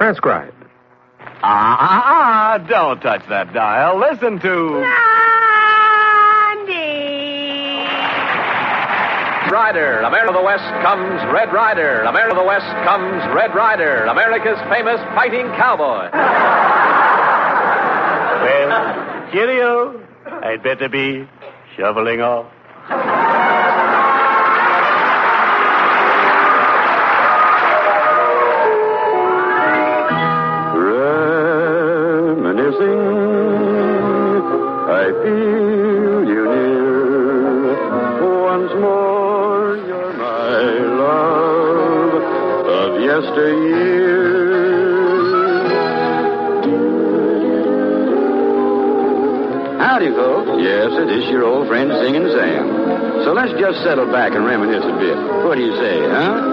Transcribed. Don't touch that dial. Listen to... Rider, America of the West comes Red Rider. America of the West comes Red Rider, America's famous fighting cowboy. Well, cheerio. I'd better be shoveling off. Reminiscing, I feel you near. Once more, you're my love of yesteryear. Howdy, folks. Yes, it is your old friend Singing Sam. So let's just settle back and reminisce a bit. What do you say, huh?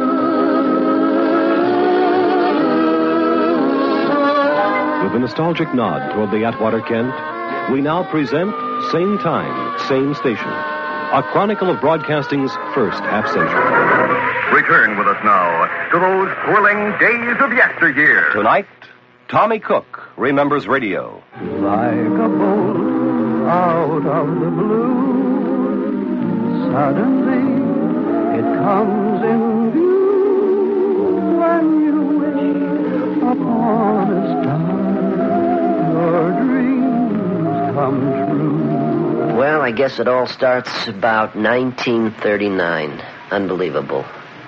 With a nostalgic nod toward the Atwater Kent, we now present Same Time, Same Station, a chronicle of broadcasting's first half-century. Return with us now to those thrilling days of yesteryear. Tonight, Tommy Cook remembers radio. Like a bolt out of the blue, suddenly it comes in view when you wish upon a star, your dreams come true. Well, I guess it all starts about 1939. Unbelievable.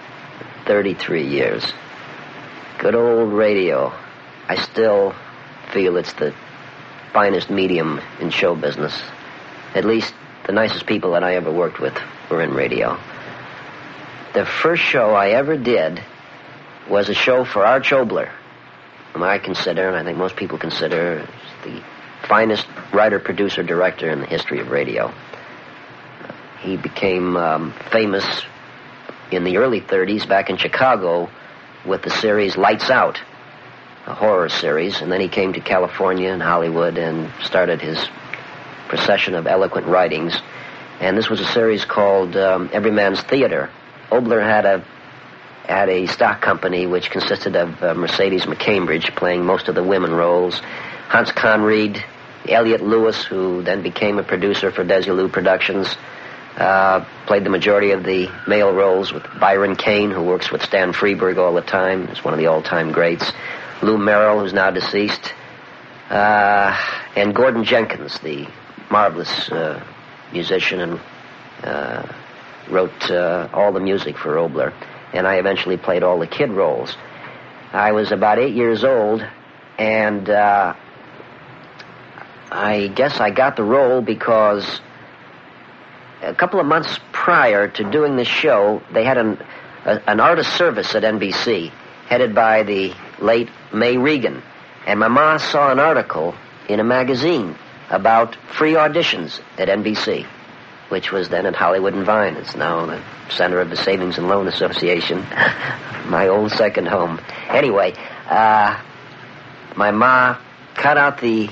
33 years. Good old radio. I still feel it's the finest medium in show business. At least the nicest people that I ever worked with were in radio. The first show I ever did was a show for Arch Oboler, whom I consider, and I think most people consider, the finest writer, producer, director in the history of radio. He became famous in the early 30s back in Chicago with the series Lights Out, a horror series, and then he came to California and Hollywood and started his procession of eloquent writings. And this was a series called Every Man's Theater. Oboler had a stock company which consisted of Mercedes McCambridge playing most of the women roles, Hans Conried, Elliot Lewis, who then became a producer for Desilu Productions, played the majority of the male roles with Byron Kane, who works with Stan Freberg all the time. He's one of the all-time greats. Lou Merrill, who's now deceased, and Gordon Jenkins, the marvelous musician, and wrote all the music for Oboler. And I eventually played all the kid roles. I was about 8 years old, and I guess I got the role because a couple of months prior to doing this show, they had an artist service at NBC, headed by the late May Regan. And my ma saw an article in a magazine about free auditions at NBC, which was then at Hollywood and Vine. It's now the center of the Savings and Loan Association, my old second home. Anyway, my ma cut out the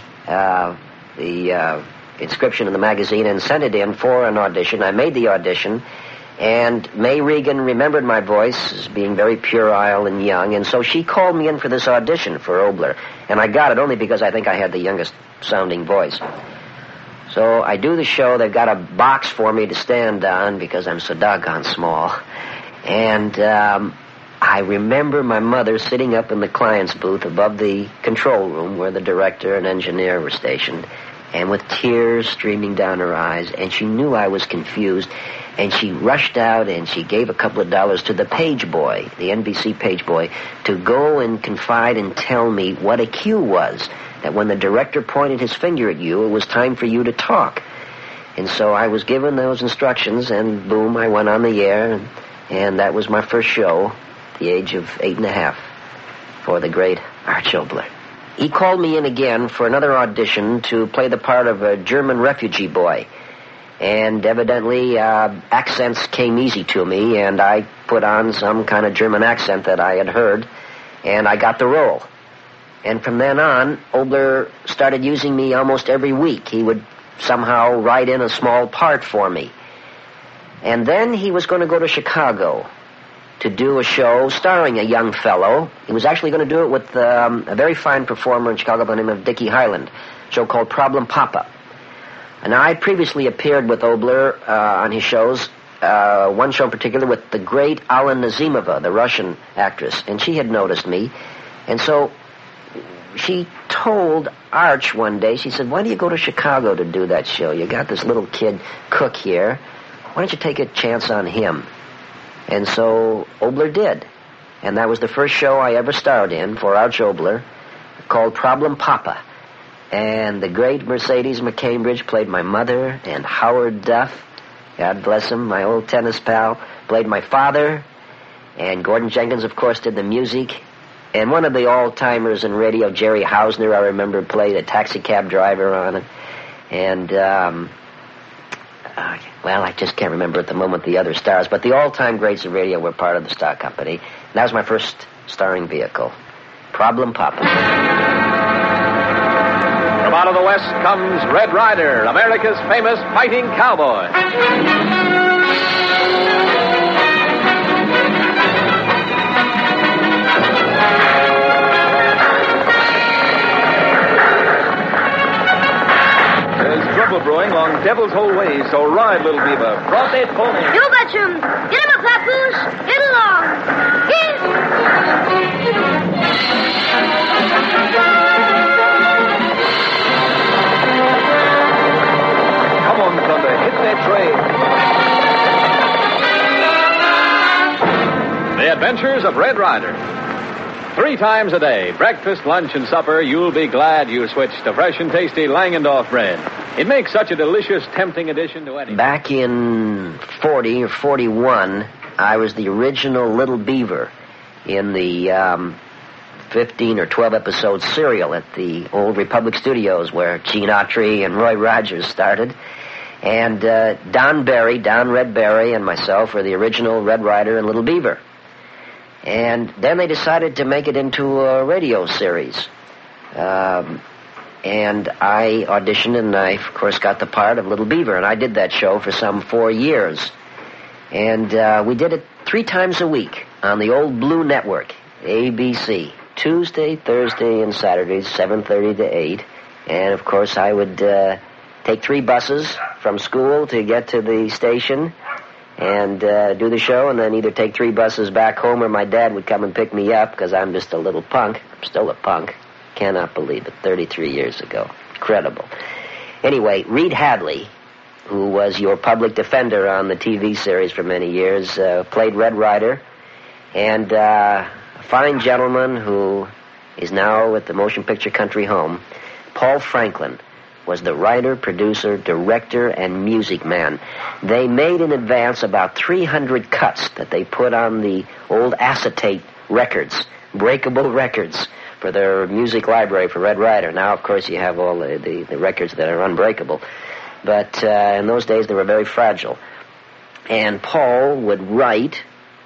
inscription in the magazine and sent it in for an audition. I made the audition, and May Regan remembered my voice as being very puerile and young, and so she called me in for this audition for Oboler. And I got it only because I think I had the youngest sounding voice. So I do the show. They've got a box for me to stand on because I'm so doggone small. And I remember my mother sitting up in the client's booth above the control room where the director and engineer were stationed, and with tears streaming down her eyes, and she knew I was confused, and she rushed out and she gave a couple of dollars to the page boy, the NBC page boy, to go and confide and tell me what a cue was, that when the director pointed his finger at you, it was time for you to talk. And so I was given those instructions, and boom, I went on the air, and that was my first show, at the age of 8.5, for the great Arch Oboler. He called me in again for another audition to play the part of a German refugee boy. And evidently, accents came easy to me, and I put on some kind of German accent that I had heard, and I got the role. And from then on, Oboler started using me almost every week. He would somehow write in a small part for me. And then he was going to go to Chicago. to do a show starring a young fellow. He was actually going to do it with a very fine performer in Chicago by the name of Dickie Highland, a show called Problem Papa. And I previously appeared with Obler on his shows, one show in particular with the great Alla Nazimova, the Russian actress, and she had noticed me. And so she told Arch one day, she said, why do you go to Chicago to do that show? You got this little kid, Cook, here. Why don't you take a chance on him? And so Obler did. And that was the first show I ever starred in for Arch Obler, called Problem Papa. And the great Mercedes McCambridge played my mother, and Howard Duff, God bless him, my old tennis pal, played my father, and Gordon Jenkins, of course, did the music. And one of the all-timers in radio, Jerry Hausner, I remember, played a taxicab driver on it. And, well, I just can't remember at the moment the other stars, but the all-time greats of radio were part of the Star Company. And that was my first starring vehicle, Problem Papa. From out of the West comes Red Ryder, America's famous fighting cowboy. Trouble brewing along Devil's Hole Way, so ride, little beaver. Broad-Date pony. You betcha him. Get him a papoose. Get along. Get. Come on, Thunder. Hit that train. The Adventures of Red Ryder. 3 times a day, breakfast, lunch, and supper, you'll be glad you switched to fresh and tasty Langendorf bread. It makes such a delicious, tempting addition to any... Back in 40 or 41, I was the original Little Beaver in the 15 or 12 episode serial at the old Republic Studios where Gene Autry and Roy Rogers started. And Don Red Berry, and myself were the original Red Ryder and Little Beaver. And then they decided to make it into a radio series. And I auditioned, and I, of course, got the part of Little Beaver. And I did that show for some 4 years. And we did it 3 times a week on the old Blue Network, ABC. Tuesday, Thursday, and Saturdays, 7:30 to 8. And, of course, I would take 3 buses from school to get to the station and do the show, and then either take 3 buses back home, or my dad would come and pick me up, because I'm just a little punk. I'm still a punk. Cannot believe it. 33 years ago. Incredible. Anyway, Reed Hadley, who was your public defender on the TV series for many years, played Red Ryder, and a fine gentleman who is now at the Motion Picture Country Home, Paul Franklin, was the writer, producer, director, and music man. They made in advance about 300 cuts that they put on the old acetate records, breakable records, for their music library for Red Ryder. Now, of course, you have all the records that are unbreakable. But in those days, they were very fragile. And Paul would write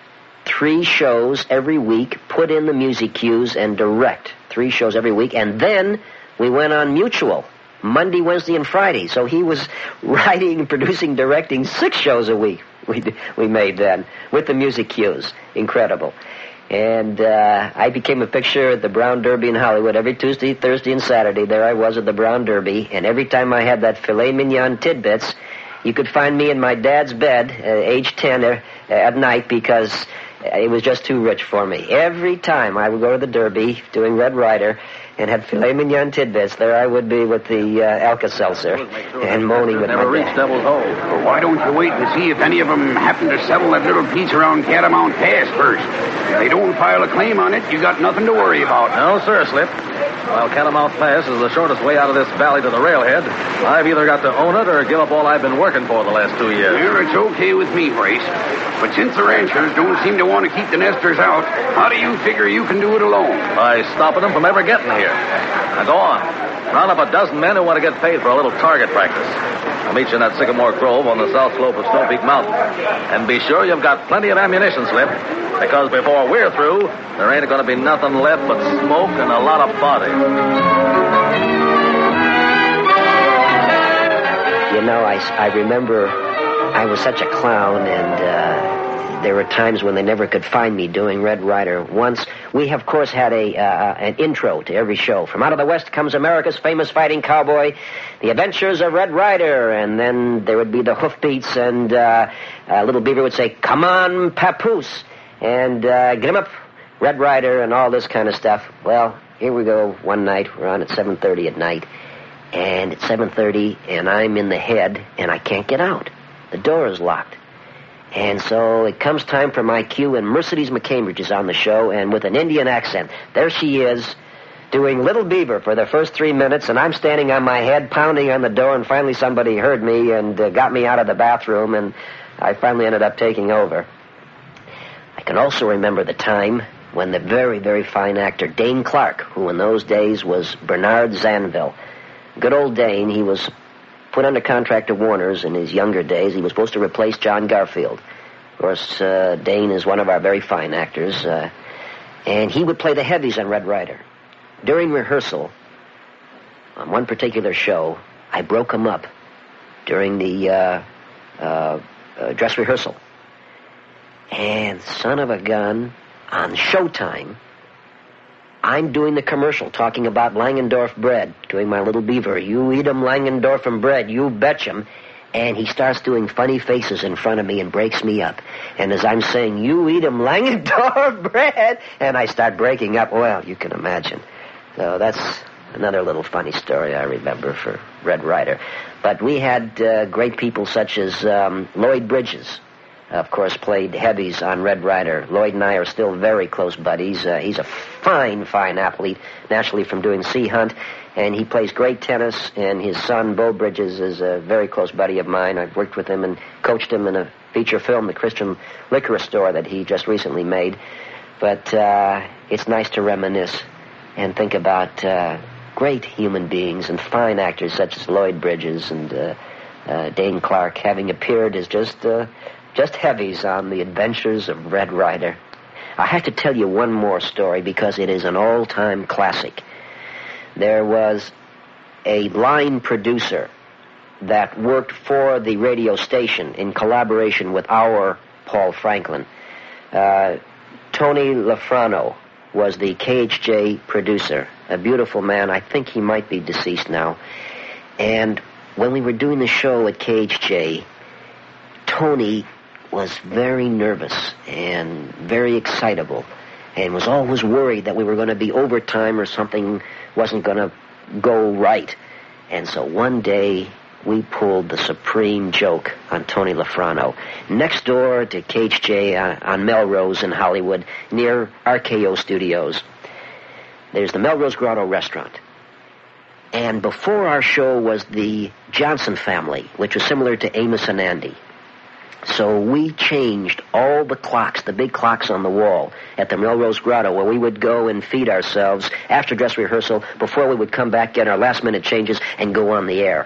3 shows every week, put in the music cues, and direct 3 shows every week. And then we went on Mutual, Monday, Wednesday, and Friday. So he was writing, producing, directing 6 shows a week we made then with the music cues. Incredible. And I became a fixture at the Brown Derby in Hollywood every Tuesday, Thursday, and Saturday. There I was at the Brown Derby. And every time I had that filet mignon tidbits, you could find me in my dad's bed, age 10, at night, because it was just too rich for me. Every time I would go to the Derby doing Red Ryder and had filet mignon tidbits, there I would be with the Alka-Seltzer and moaning with never my reached dad. Devil's Hole. Well, why don't you wait and see if any of them happen to settle that little piece around Catamount Pass first? If they don't file a claim on it, you got nothing to worry about. No, sir, Slip. While Catamount Pass is the shortest way out of this valley to the railhead, I've either got to own it or give up all I've been working for the last 2 years. Well, it's okay with me, Brace. But since the ranchers don't seem to want to keep the nesters out, how do you figure you can do it alone? By stopping them from ever getting here. Now, go on. Round up a dozen men who want to get paid for a little target practice. I'll meet you in that Sycamore Grove on the south slope of Snow Peak Mountain. And be sure you've got plenty of ammunition, Slip, because before we're through, there ain't going to be nothing left but smoke and a lot of bodies. You know, I remember I was such a clown, and there were times when they never could find me doing Red Ryder. Once, we, of course, had an intro to every show. From out of the West comes America's famous fighting cowboy, the adventures of Red Ryder. And then there would be the hoofbeats, and Little Beaver would say, "Come on, Papoose," and "Get him up, Red Ryder," and all this kind of stuff. Well, here we go one night. We're on at 7:30 at night. And it's 7:30, and I'm in the head, and I can't get out. The door is locked. And so it comes time for my cue, and Mercedes McCambridge is on the show, and with an Indian accent, there she is, doing Little Beaver for the first 3 minutes, and I'm standing on my head, pounding on the door, and finally somebody heard me and got me out of the bathroom, and I finally ended up taking over. I can also remember the time when the very, very fine actor Dane Clark, who in those days was Bernard Zanville, good old Dane, he was put under contract to Warner's in his younger days. He was supposed to replace John Garfield. Of course, Dane is one of our very fine actors, and he would play the heavies on Red Ryder. During rehearsal, on one particular show, I broke him up during the dress rehearsal. And son of a gun, on Showtime, I'm doing the commercial, talking about Langendorf bread, doing my Little Beaver. You eat 'em Langendorfen bread, you betch'em. And he starts doing funny faces in front of me and breaks me up. And as I'm saying, "You eat 'em Langendorf bread," and I start breaking up, well, you can imagine. So that's another little funny story I remember for Red Ryder. But we had great people such as Lloyd Bridges, of course, played heavies on Red Ryder. Lloyd and I are still very close buddies. He's a fine, fine athlete, naturally from doing Sea Hunt, and he plays great tennis, and his son, Bo Bridges, is a very close buddy of mine. I've worked with him and coached him in a feature film, The Christian Liquor Store, that he just recently made. But it's nice to reminisce and think about great human beings and fine actors such as Lloyd Bridges and Dane Clark having appeared as just heavies on the adventures of Red Ryder. I have to tell you one more story because it is an all-time classic. There was a line producer that worked for the radio station in collaboration with our Paul Franklin. Tony Lafrano was the KHJ producer, a beautiful man. I think he might be deceased now. And when we were doing the show at KHJ, Tony was very nervous and very excitable and was always worried that we were going to be overtime or something wasn't going to go right. And so one day we pulled the supreme joke on Tony Lafrano. Next door to KHJ on Melrose in Hollywood, near RKO Studios, there's the Melrose Grotto restaurant. And before our show was the Johnson family, which was similar to Amos and Andy. So we changed all the clocks, the big clocks on the wall at the Melrose Grotto, where we would go and feed ourselves after dress rehearsal before we would come back, get our last-minute changes, and go on the air.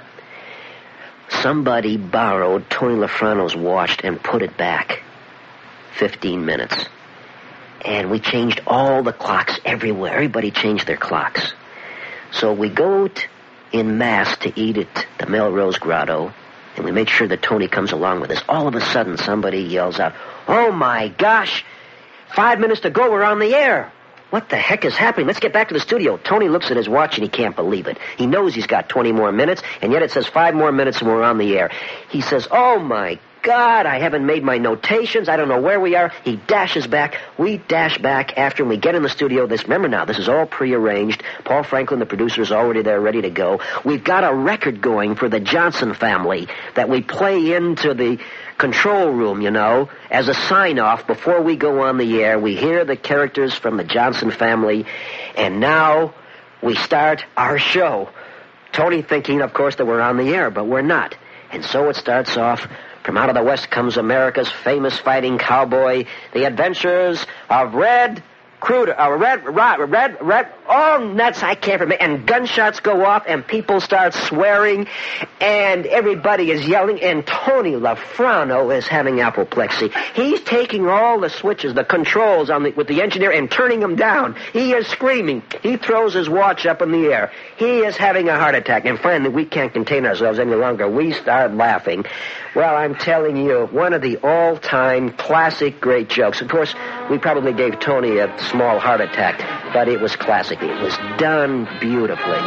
Somebody borrowed Tony Lafrano's watch and put it back 15 minutes. And we changed all the clocks everywhere. Everybody changed their clocks. So we go in mass to eat at the Melrose Grotto, and we make sure that Tony comes along with us. All of a sudden, somebody yells out, "Oh, my gosh, 5 minutes to go, we're on the air. What the heck is happening? Let's get back to the studio." Tony looks at his watch, and he can't believe it. He knows he's got 20 more minutes, and yet it says 5 more minutes, and we're on the air. He says, "Oh, my God, I haven't made my notations. I don't know where we are." He dashes back. We dash back after him. We get in the studio. Remember now, this is all prearranged. Paul Franklin, the producer, is already there, ready to go. We've got a record going for the Johnson family that we play into the control room, you know, as a sign-off before we go on the air. We hear the characters from the Johnson family, and now we start our show. Tony thinking, of course, that we're on the air, but we're not. And so it starts off. From out of the West comes America's famous fighting cowboy, the adventures of Red red. Oh, nuts, I can't remember. And gunshots go off, and people start swearing, and everybody is yelling, and Tony LaFrano is having apoplexy. He's taking all the switches, the controls with the engineer, and turning them down. He is screaming. He throws his watch up in the air. He is having a heart attack. And finally, we can't contain ourselves any longer. We start laughing. Well, I'm telling you, one of the all-time classic great jokes. Of course, we probably gave Tony a small heart attack, but it was classic. It was done beautifully.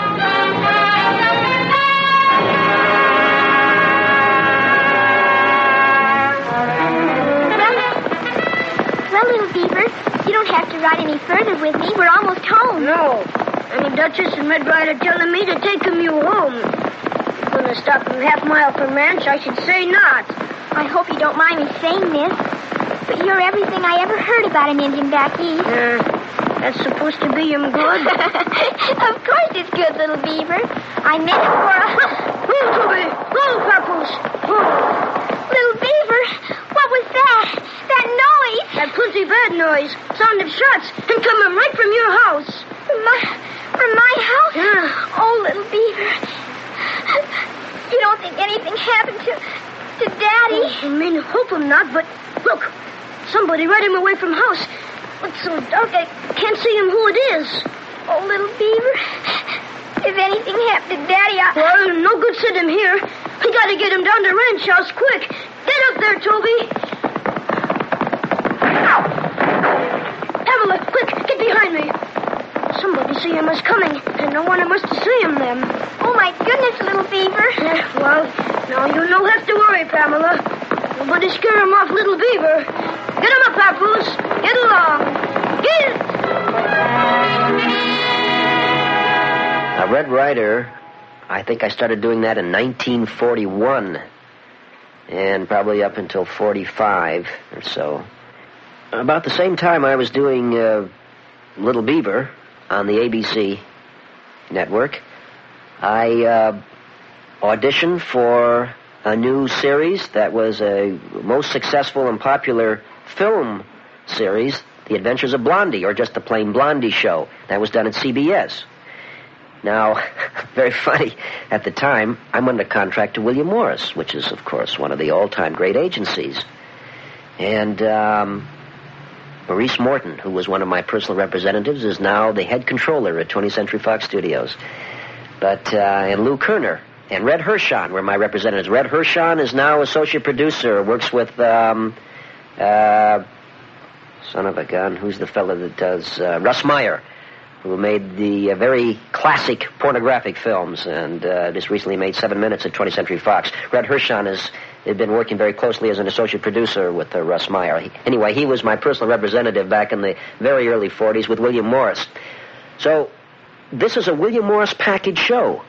Well, little Beaver, you don't have to ride any further with me. We're almost home. No. And the Duchess and Red Ryder telling me to take you home. Going to stop him half-mile from ranch, I should say not. I hope you don't mind me saying this, but you're everything I ever heard about an Indian back east. That's supposed to be him good? Of course it's good, little Beaver. I meant it for a... Move, Toby! Move, Papoose! Move! Little Beaver, what was that? That noise? That pretty bad noise. Sound of shots. And coming right from your house. From my house? Yeah. Oh, little Beaver. You don't think anything happened to Daddy? I mean, hope I'm not, but look. Somebody riding away from house. It's so dark I can't see him who it is. Oh, little Beaver. If anything happened to Daddy, Well, no good sitting here. We gotta get him down to ranch house quick. Get up there, Toby. Pamela, quick, get behind me. Somebody see him as coming, and no one must see him then. Oh, my goodness, little Beaver. Well, now you don't have to worry, Pamela. Nobody scare him off, little Beaver. Get him up, Papoose. Get along. Get! Now, Red Ryder, I think I started doing that in 1941, and probably up until 45 or so. About the same time I was doing Little Beaver on the ABC network, I auditioned for a new series that was a most successful and popular film series, The Adventures of Blondie, or just the plain Blondie show. That was done at CBS. Now, very funny, at the time, I'm under contract to William Morris, which is, of course, one of the all-time great agencies. And Maurice Morton, who was one of my personal representatives, is now the head controller at 20th Century Fox Studios. But, and Lou Kerner and Red Hershon were my representatives. Red Hershon is now associate producer, works with, son of a gun, who's the fellow that does, Russ Meyer, who made the very classic pornographic films, and just recently made 7 Minutes at 20th Century Fox. Red Hershon has been working very closely as an associate producer with Russ Meyer. Anyway, he was my personal representative back in the very early 40s with William Morris. So, this is a William Morris package show.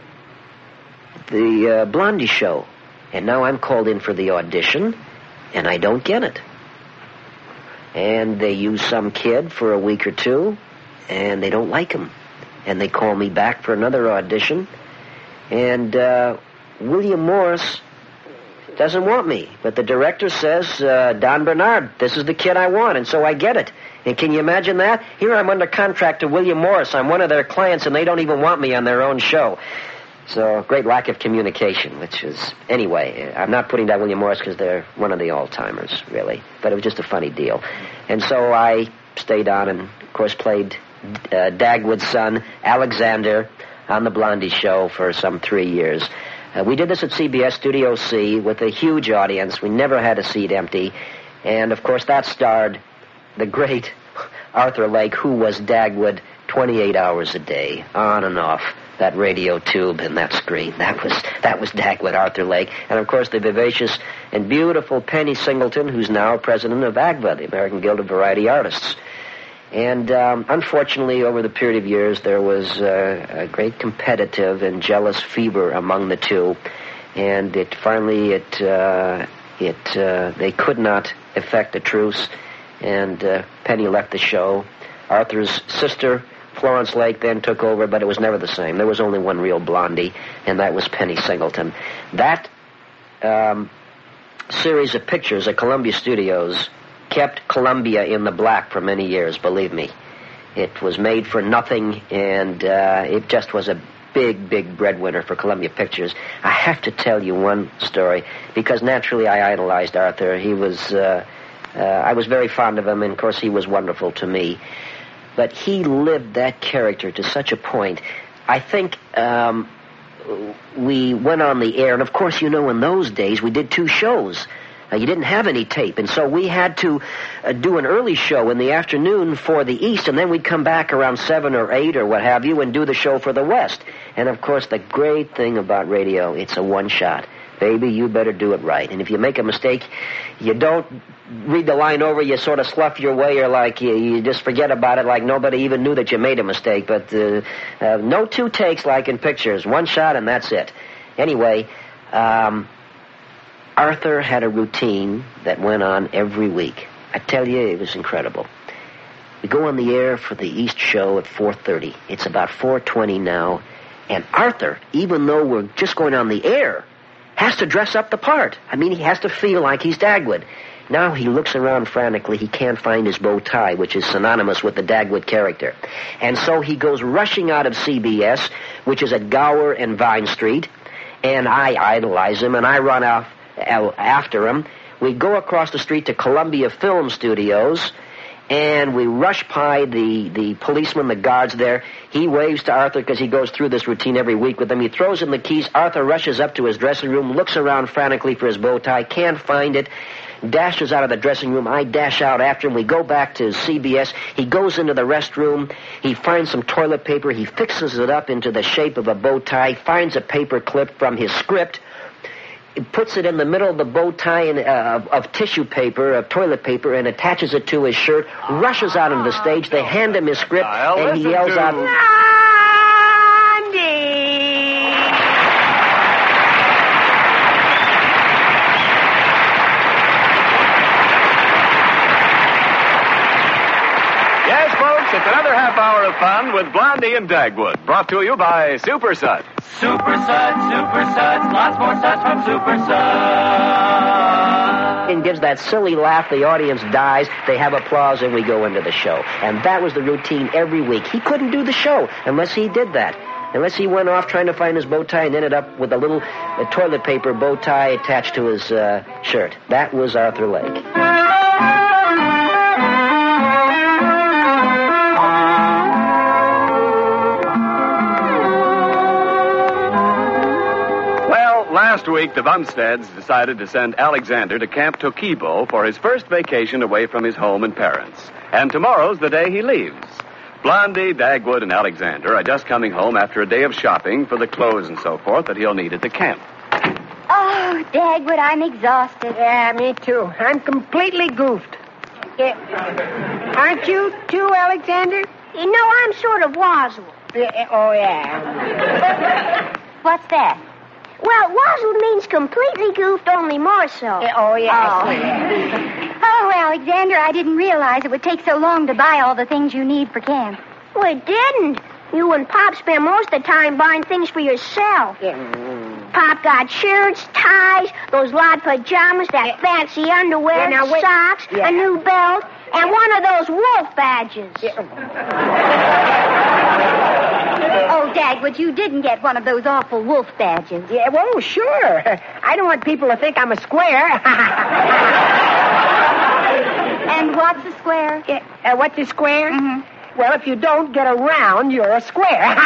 The Blondie show. And now I'm called in for the audition, and I don't get it. And they use some kid for a week or two, and they don't like him. And they call me back for another audition, and William Morris doesn't want me. But the director says, Don Bernard, this is the kid I want, and so I get it. And can you imagine that? Here I'm under contract to William Morris. I'm one of their clients, and they don't even want me on their own show. So, great lack of communication, which is... Anyway, I'm not putting down William Morris because they're one of the all-timers, really. But it was just a funny deal. And so I stayed on and, of course, played Dagwood's son, Alexander, on the Blondie show for some 3 years. We did this at CBS Studio C with a huge audience. We never had a seat empty. And, of course, that starred the great Arthur Lake, who was Dagwood 28 hours a day, on and off that radio tube and that screen. That was Dagwood, Arthur Lake. And, of course, the vivacious and beautiful Penny Singleton, who's now president of AGVA, the American Guild of Variety Artists. And unfortunately, over the period of years, there was a great competitive and jealous fever among the two. And they could not effect a truce. And Penny left the show. Arthur's sister, Florence Lake, then took over, but it was never the same. There was only one real Blondie, and that was Penny Singleton. That series of pictures at Columbia Studios kept Columbia in the black for many years, believe me. It was made for nothing, and it just was a big, big breadwinner for Columbia Pictures. I have to tell you one story, because naturally I idolized Arthur. He was, I was very fond of him, and of course he was wonderful to me. But he lived that character to such a point. I think we went on the air, and of course, you know, in those days we did 2 shows. You didn't have any tape, and so we had to do an early show in the afternoon for the East, and then we'd come back around 7 or 8 or what have you and do the show for the West. And, of course, the great thing about radio, it's a one-shot. Baby, you better do it right. And if you make a mistake, you don't read the line over, you sort of slough your way, or like you just forget about it like nobody even knew that you made a mistake. But no 2 takes like in pictures. One shot and that's it. Anyway, Arthur had a routine that went on every week. I tell you, it was incredible. We go on the air for the East show at 4:30. It's about 4:20 now. And Arthur, even though we're just going on the air, has to dress up the part. I mean, he has to feel like he's Dagwood. Now he looks around frantically. He can't find his bow tie, which is synonymous with the Dagwood character. And so he goes rushing out of CBS, which is at Gower and Vine Street. And I idolize him, and I run off after him. We go across the street to Columbia Film Studios, and we rush by the policeman, the guards there. He waves to Arthur because he goes through this routine every week with them. He throws him the keys. Arthur rushes up to his dressing room, looks around frantically for his bow tie, can't find it, dashes out of the dressing room. I dash out after him. We go back to CBS. He goes into the restroom. He finds some toilet paper. He fixes it up into the shape of a bow tie, finds a paper clip from his script, puts it in the middle of the bow tie of tissue paper, of toilet paper, and attaches it to his shirt, rushes out onto the stage. They hand him his script, and he yells out, "Blondie!" Yes, folks, it's another half hour of fun with Blondie and Dagwood, brought to you by Super Suds. Super Suds, lots more suds from Super Suds. And gives that silly laugh, the audience dies, they have applause, and we go into the show. And that was the routine every week. He couldn't do the show unless he did that. Unless he went off trying to find his bow tie and ended up with a little toilet paper bow tie attached to his shirt. That was Arthur Lake. Last week, the Bumsteads decided to send Alexander to Camp Tokibo for his first vacation away from his home and parents. And tomorrow's the day he leaves. Blondie, Dagwood, and Alexander are just coming home after a day of shopping for the clothes and so forth that he'll need at the camp. Oh, Dagwood, I'm exhausted. Yeah, me too. I'm completely goofed. Yeah. Aren't you too, Alexander? You know, I'm sort of wazzled. Oh, yeah. What's that? Well, wazzled means completely goofed, only more so. Oh, yeah. Oh, Alexander, I didn't realize it would take so long to buy all the things you need for camp. Well, it didn't. You and Pop spend most of the time buying things for yourself. Yeah. Pop got shirts, ties, those lot pajamas, that fancy underwear, socks, a new belt, and one of those wolf badges. Oh, Dagwood, you didn't get one of those awful wolf badges. Yeah, well, sure. I don't want people to think I'm a square. And what's a square? What's a square? Mm-hmm. Well, if you don't get around, you're a square.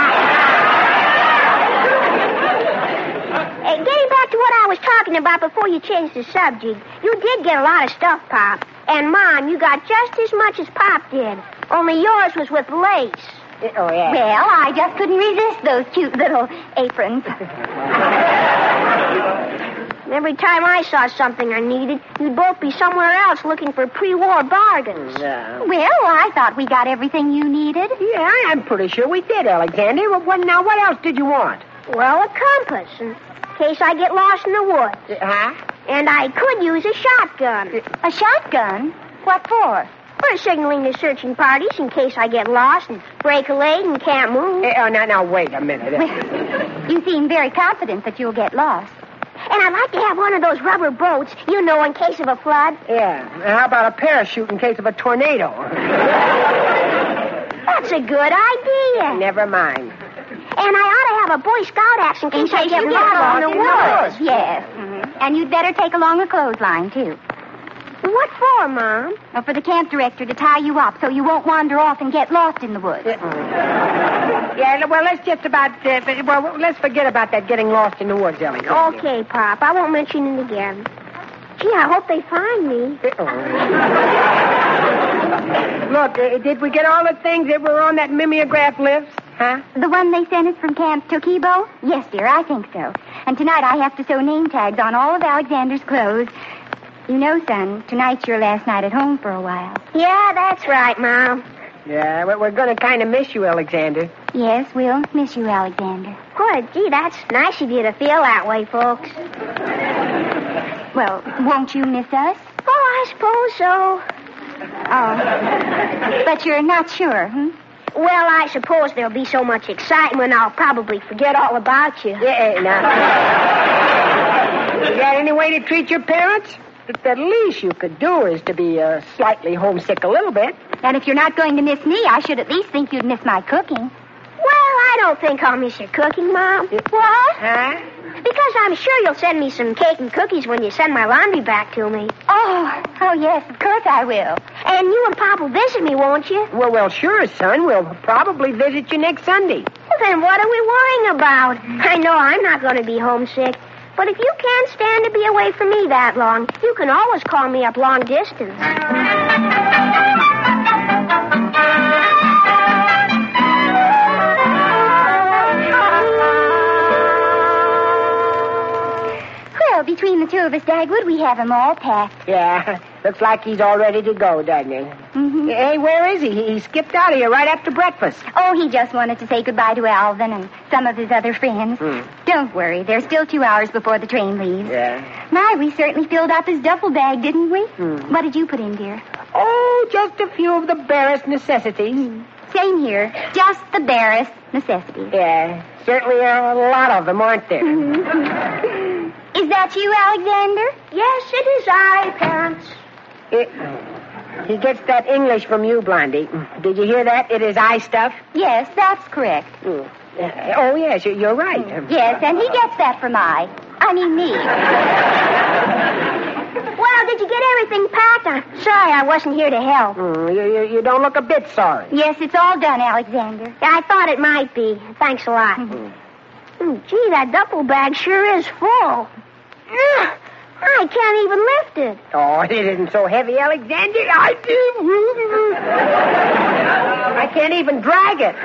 Getting back to what I was talking about before you changed the subject, you did get a lot of stuff, Pop. And, Mom, you got just as much as Pop did, only yours was with lace. Oh, yeah. Well, I just couldn't resist those cute little aprons. Every time I saw something I needed, you'd both be somewhere else looking for pre-war bargains. No. Well, I thought we got everything you needed. Yeah, I'm pretty sure we did, Alexander. Now, what else did you want? Well, a compass, in case I get lost in the woods. Huh? And I could use a shotgun. A shotgun? What for? For signaling the searching parties in case I get lost and break a leg and can't move. Now, wait a minute. Well, you seem very confident that you'll get lost. And I'd like to have one of those rubber boats, you know, in case of a flood. Yeah. How about a parachute in case of a tornado? That's a good idea. Never mind. And I ought to have a Boy Scout axe in case I get lost in the woods. Yes. And you'd better take along a clothesline, too. What for, Mom? Well, for the camp director to tie you up so you won't wander off and get lost in the woods. Yeah, well, let's forget about that getting lost in the woods, Ellie. Okay, Pop. I won't mention it again. Gee, I hope they find me. Look, did we get all the things that were on that mimeograph list? Huh? The one they sent us from Camp Tokibo? Yes, dear, I think so. And tonight I have to sew name tags on all of Alexander's clothes. You know, son, tonight's your last night at home for a while. Yeah, that's right, Mom. Yeah, we're going to kind of miss you, Alexander. Yes, we'll miss you, Alexander. Boy, gee, that's nice of you to feel that way, folks. Well, won't you miss us? Oh, I suppose so. Oh. But you're not sure, Well, I suppose there'll be so much excitement I'll probably forget all about you. Yeah, now. You got any way to treat your parents? The least you could do is to be slightly homesick a little bit. And if you're not going to miss me, I should at least think you'd miss my cooking. Well, I don't think I'll miss your cooking, Mom. What? Huh? Because I'm sure you'll send me some cake and cookies when you send my laundry back to me. Oh, yes, of course I will. And you and Pop will visit me, won't you? Well, sure, son. We'll probably visit you next Sunday. Well, then what are we worrying about? I know I'm not going to be homesick. But if you can't stand to be away from me that long, you can always call me up long distance. Well, between the two of us, Dagwood, we have him all packed. Yeah, looks like he's all ready to go, doesn't he? Mm-hmm. Hey, where is he? He skipped out of here right after breakfast. Oh, he just wanted to say goodbye to Alvin and some of his other friends. Don't worry, there's still 2 hours before the train leaves. Yeah. My, we certainly filled up his duffel bag, didn't we? What did you put in, dear? Oh, just a few of the barest necessities. Same here. Just the barest necessities. Yeah, certainly a lot of them, aren't there? Is that you, Alexander? Yes, it is I, Parents. He gets that English from you, Blondie. Did you hear that? It is I stuff? Yes, that's correct. Oh, yes, you're right. Yes, and he gets that from me. Well, did you get everything packed? I'm sorry I wasn't here to help. You don't look a bit sorry. Yes, it's all done, Alexander. I thought it might be. Thanks a lot. Gee, that duffel bag sure is full. I can't even lift it. Oh, it isn't so heavy, Alexander. I can't even drag it.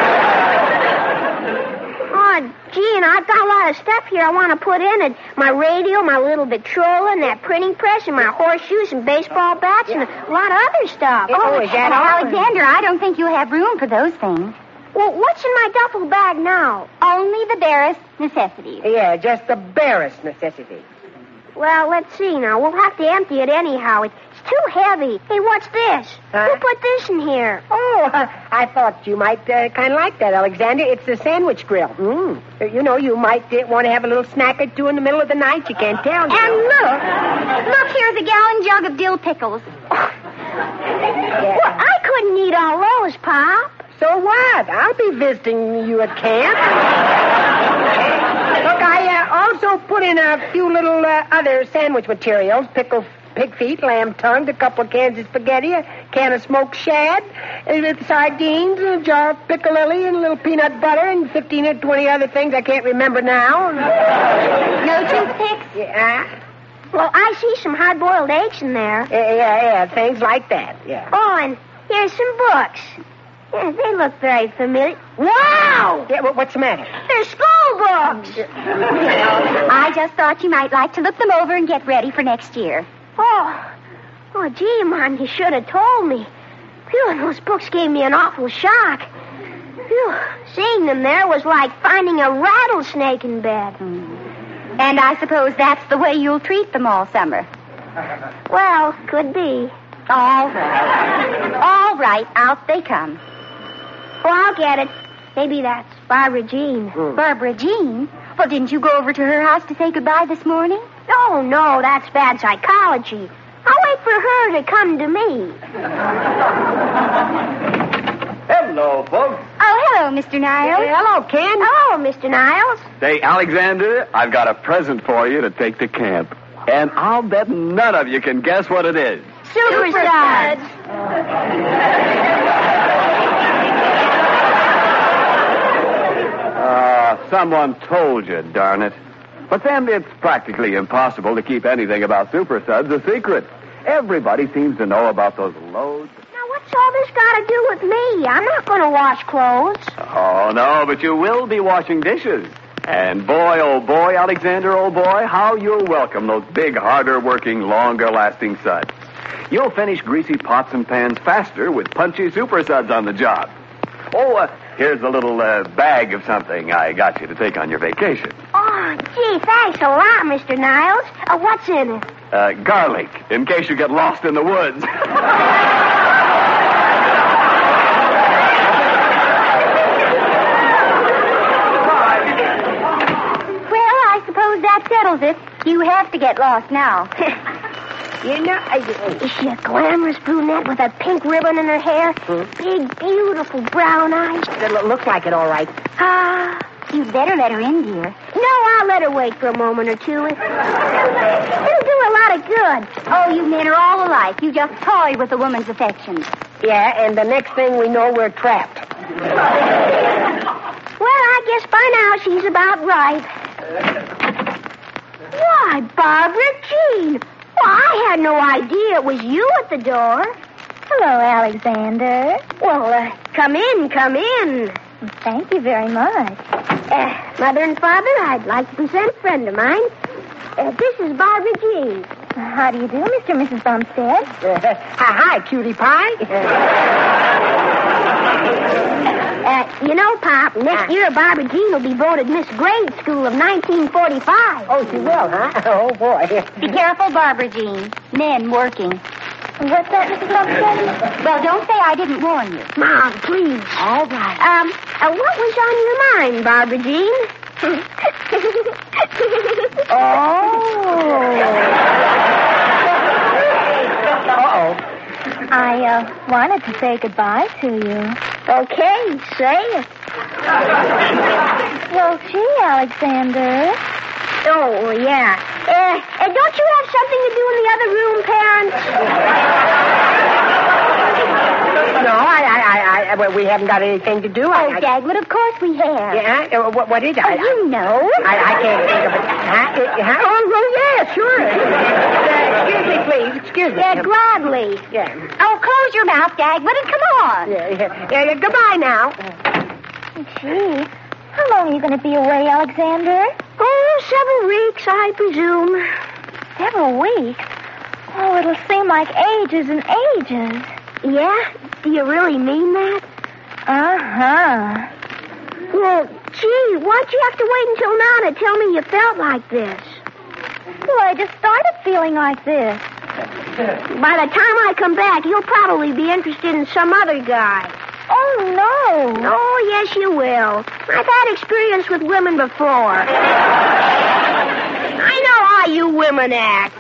Oh, gee, and I've got a lot of stuff here I want to put in it. My radio, my little Victrola, and that printing press, and my horseshoes and baseball bats, and a lot of other stuff. Is that all? Alexander, I don't think you'll have room for those things. Well, what's in my duffel bag now? Only the barest necessities. Yeah, just the barest necessities. Well, let's see now. We'll have to empty it anyhow. It's too heavy. Hey, what's this? Who put this in here? Oh, I thought you might kind of like that, Alexander. It's the sandwich grill. You know, you might want to have a little snack or two in the middle of the night. You can't tell. And look, here's a gallon jug of dill pickles. Yeah. Well, I couldn't eat all those, Pop. So what? I'll be visiting you at camp. Look, I also put in a few little other sandwich materials. Pickled pig feet, lamb tongue, a couple of cans of spaghetti, a can of smoked shad, sardines, a jar of piccalilli, and a little peanut butter, and 15 or 20 other things I can't remember now. No toothpicks? Yeah. Well, I see some hard-boiled eggs in there. Yeah, things like that, yeah. Oh, and here's some books. Yeah, they look very familiar. Wow! Yeah, what's the matter? They're school books. I just thought you might like to look them over and get ready for next year. Oh, gee, Mom, you should have told me. Phew, those books gave me an awful shock. Phew, seeing them there was like finding a rattlesnake in bed. And I suppose that's the way you'll treat them all summer. Well, could be. All right, out they come. Oh, I'll get it. Maybe that's Barbara Jean. Barbara Jean? Well, didn't you go over to her house to say goodbye this morning? Oh, no, that's bad psychology. I'll wait for her to come to me. Hello, folks. Oh, hello, Mr. Niles. Hello, Ken. Hello, Mr. Niles. Say, Alexander, I've got a present for you to take to camp. And I'll bet none of you can guess what it is. Super Suds. Someone told you, darn it. But then it's practically impossible to keep anything about Super Suds a secret. Everybody seems to know about those loads. Now, what's all this got to do with me? I'm not going to wash clothes. Oh, no, but you will be washing dishes. And boy, oh boy, Alexander, oh boy, how you'll welcome those big, harder-working, longer-lasting suds. You'll finish greasy pots and pans faster with punchy Super Suds on the job. Oh, here's a little bag of something I got you to take on your vacation. Oh, gee, thanks a lot, Mr. Niles. What's in it? Garlic, in case you get lost in the woods. Well, I suppose that settles it. You have to get lost now. You know, is she a glamorous brunette with a pink ribbon in her hair? Big, beautiful brown eyes? It looks like it, all right. You'd better let her in, dear. No, I'll let her wait for a moment or two. It'll do a lot of good. Oh, you men are all alike. You just toy with a woman's affections. Yeah, and the next thing we know, we're trapped. Well, I guess by now she's about right. Why, Barbara Jean. Well, I had no idea it was you at the door. Hello, Alexander. Well, come in, come in. Thank you very much. Mother and Father, I'd like to present a friend of mine. This is Barbara Jean. How do you do, Mr. and Mrs. Bumstead? Hi, cutie pie. You know, Pop, next year Barbara Jean will be voted Miss Grade School of 1945. Oh, she will, huh? Oh, boy. Be careful, Barbara Jean. Men working. What's that, Mrs. Bumstead? Well, don't say I didn't warn you. Mom, please. All right. What was on your mind, Barbara Jean? Uh-oh. I wanted to say goodbye to you. Okay, say it. Well, gee, Alexander. Oh, yeah. Don't you have something to do in the other room, parents? No, we haven't got anything to do. Dagwood, of course we have. Yeah? What is it? You know. I can't think of it. Oh, yeah, sure. Excuse me, please. Excuse me. Yeah, gladly. Yeah. Oh, close your mouth, Dagwood, and come on. Yeah, goodbye now. Gee, how long are you going to be away, Alexander? Oh, several weeks, I presume. Several weeks? Oh, it'll seem like ages and ages. Yeah? Do you really mean that? Uh-huh. Well, gee, why'd you have to wait until now to tell me you felt like this? Well, I just started feeling like this. By the time I come back, you'll probably be interested in some other guy. Oh, no. Oh, yes, you will. I've had experience with women before. I know how you women act.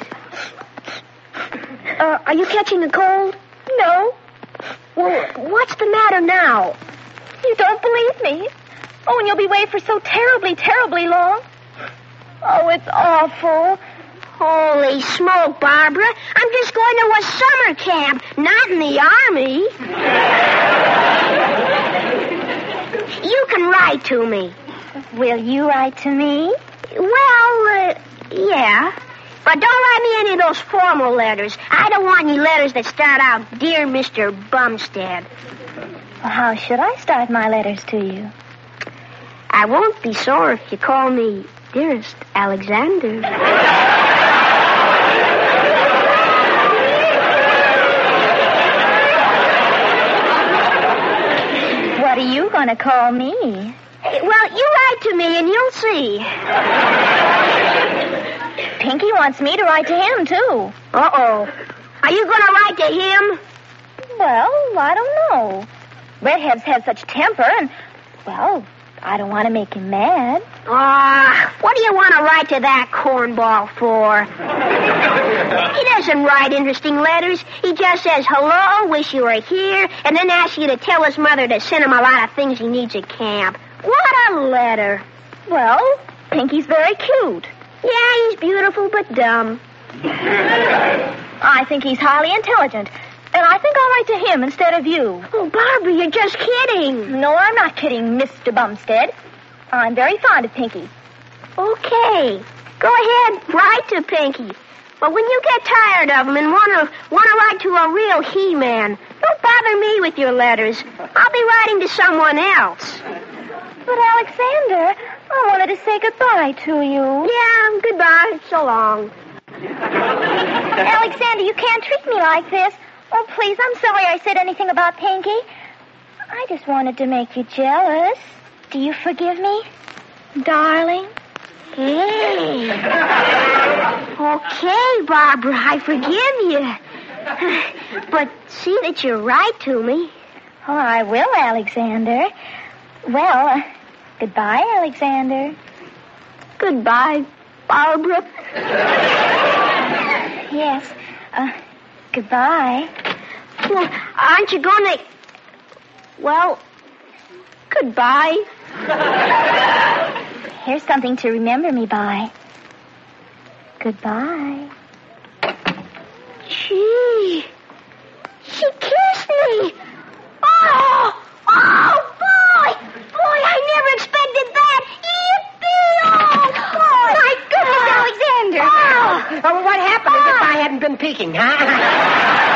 Are you catching a cold? No. Well, what's the matter now? You don't believe me? Oh, and you'll be away for so terribly, terribly long. Oh, it's awful. Holy smoke, Barbara. I'm just going to a summer camp, not in the army. You can write to me. Will you write to me? Well, yeah. But don't write me any of those formal letters. I don't want any letters that start out, Dear Mr. Bumstead. Well, how should I start my letters to you? I won't be sore if you call me Dearest Alexander. What are you going to call me? Well, you write to me and you'll see. Pinky wants me to write to him, too. Uh-oh. Are you going to write to him? Well, I don't know. Redheads have such temper, and, well, I don't want to make him mad. What do you want to write to that cornball for? He doesn't write interesting letters. He just says, hello, wish you were here, and then asks you to tell his mother to send him a lot of things he needs at camp. What a letter. Well, Pinky's very cute. Yeah, he's beautiful but dumb. I think he's highly intelligent. And I think I'll write to him instead of you. Oh, Barbara, you're just kidding. No, I'm not kidding, Mr. Bumstead. I'm very fond of Pinky. Okay. Go ahead, write to Pinky. But when you get tired of him and want to write to a real he-man, don't bother me with your letters. I'll be writing to someone else. But, Alexander, I wanted to say goodbye to you. Yeah, goodbye. So long. Alexander, you can't treat me like this. Oh, please, I'm sorry I said anything about Pinky. I just wanted to make you jealous. Do you forgive me, darling? Hey. Okay, Barbara, I forgive you. But see that you write to me. Oh, I will, Alexander. Well, goodbye, Alexander. Goodbye, Barbara. Yes, goodbye. Well, aren't you going to... Well, goodbye. Here's something to remember me by. Goodbye. Gee, she kissed me. Oh, boy. Boy, I never expected that. Yippee! Oh, my goodness, Alexander. Oh, what happened as if I hadn't been peeking, huh?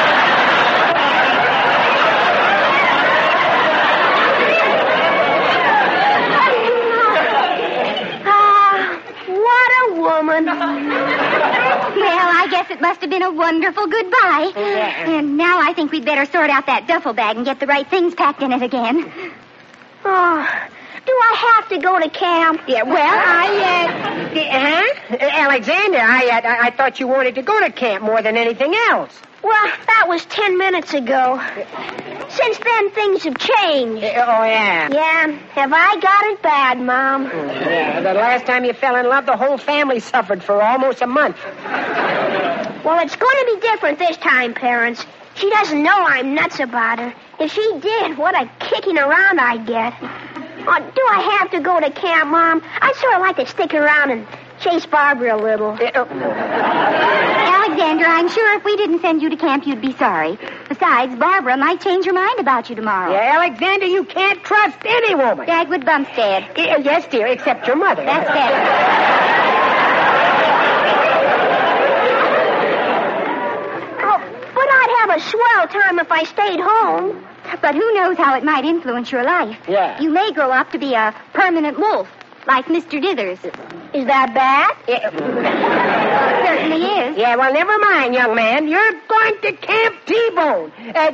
Woman. Well, I guess it must have been a wonderful goodbye. Yeah. And now I think we'd better sort out that duffel bag and get the right things packed in it again. Oh, do I have to go to camp? Yeah, Alexander, I thought you wanted to go to camp more than anything else. Well, that was 10 minutes ago. Since then, things have changed. Oh, yeah? Yeah. Have I got it bad, Mom? Yeah, the last time you fell in love, the whole family suffered for almost a month. Well, it's going to be different this time, parents. She doesn't know I'm nuts about her. If she did, what a kicking around I'd get. Oh, do I have to go to camp, Mom? I'd sort of like to stick around and chase Barbara a little. Alexander, I'm sure if we didn't send you to camp, you'd be sorry. Besides, Barbara might change her mind about you tomorrow. Yeah, Alexander, you can't trust any woman. Dagwood Bumstead. Yes, dear, except your mother. That's better. Oh, but I'd have a swell time if I stayed home. But who knows how it might influence your life. Yeah. You may grow up to be a permanent wolf, like Mr. Dithers. Is that bad? Yeah. It certainly is. Yeah, well, never mind, young man. You're going to Camp T-Bone.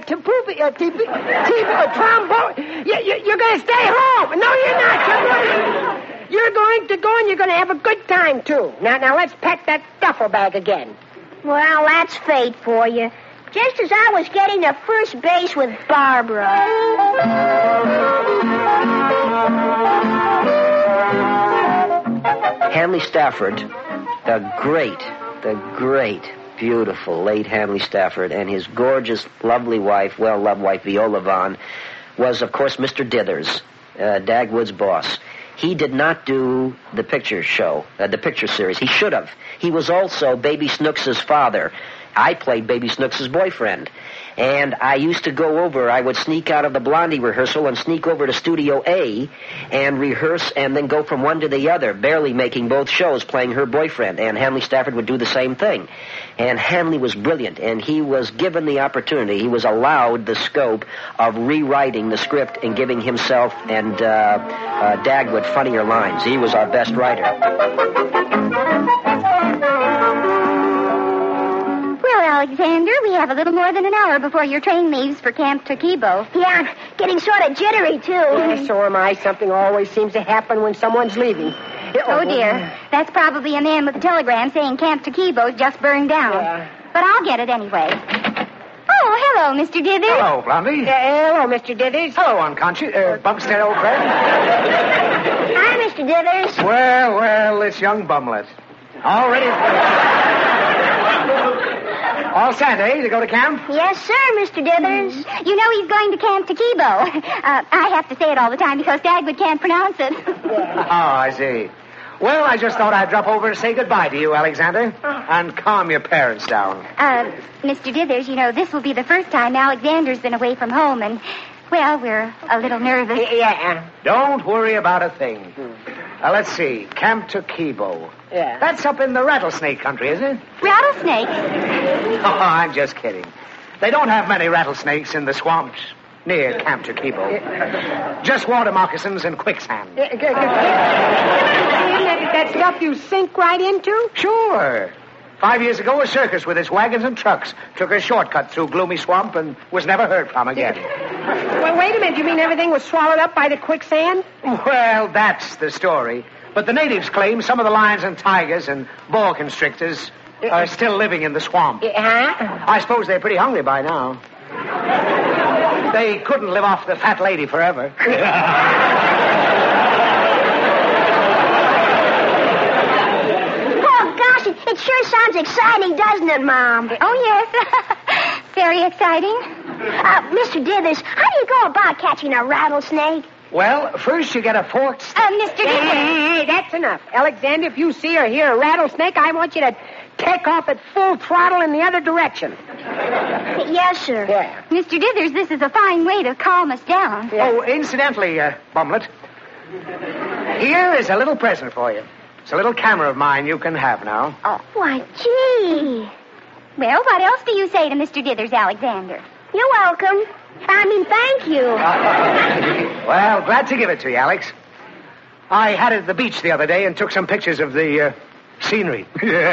Trombone. You're going to stay home. No, you're not. You're going to go and you're going to have a good time, too. Now, let's pack that duffel bag again. Well, that's fate for you. Just as I was getting to first base with Barbara. Hanley Stafford, the great, beautiful late Hanley Stafford, and his gorgeous, lovely wife, well-loved wife, Viola Vaughn, was, of course, Mr. Dithers, Dagwood's boss. He did not do the picture show, the picture series. He should have. He was also Baby Snooks' father. I played Baby Snooks' boyfriend. And I used to go over, I would sneak out of the Blondie rehearsal and sneak over to Studio A and rehearse and then go from one to the other, barely making both shows, playing her boyfriend. And Hanley Stafford would do the same thing. And Hanley was brilliant, and he was given the opportunity, he was allowed the scope of rewriting the script and giving himself and Dagwood funnier lines. He was our best writer. Alexander, we have a little more than an hour before your train leaves for Camp Tokibo. Yeah, I'm getting sort of jittery, too. Yeah, so am I. Something always seems to happen when someone's leaving. Oh, dear. That's probably a man with a telegram saying Camp Tokibo's just burned down. Yeah. But I'll get it anyway. Oh, Hello, Mr. Dithers. Hello, Blondie. Hello, Mr. Dithers. Hello, Unconscious. Bumstead, old friend. Hi, Mr. Dithers. Well, it's young Bumlet. All ready? All set, eh, to go to camp? Yes, sir, Mr. Dithers. You know he's going to Camp Taquibo. I have to say it all the time because Dagwood can't pronounce it. Oh, I see. Well, I just thought I'd drop over to say goodbye to you, Alexander, and calm your parents down. Mr. Dithers, you know, this will be the first time Alexander's been away from home, and, well, we're a little nervous. Yeah. Don't worry about a thing. Let's see. Camp Taquibo. Yeah. That's up in the rattlesnake country, is it? Rattlesnake? Oh, I'm just kidding. They don't have many rattlesnakes in the swamps near Camp Taquibo. Just water moccasins and quicksand. That stuff you sink right into? Sure. 5 years ago, a circus with its wagons and trucks took a shortcut through Gloomy Swamp and was never heard from again. Well, wait a minute. You mean everything was swallowed up by the quicksand? Well, that's the story. But the natives claim some of the lions and tigers and boa constrictors are still living in the swamp. I suppose they're pretty hungry by now. They couldn't live off the fat lady forever. It sure sounds exciting, doesn't it, Mom? Oh, yes. Very exciting. Mr. Dithers, how do you go about catching a rattlesnake? Well, first you get a forked stick. Mr. Dithers. Hey, that's enough. Alexander, if you see or hear a rattlesnake, I want you to take off at full throttle in the other direction. Yes, sir. Yeah. Mr. Dithers, this is a fine way to calm us down. Yeah. Oh, incidentally, Bumlet, here is a little present for you. It's a little camera of mine you can have now. Oh, why, gee. Well, what else do you say to Mr. Dithers, Alexander? You're welcome. Thank you. Well, glad to give it to you, Alex. I had it at the beach the other day and took some pictures of the scenery.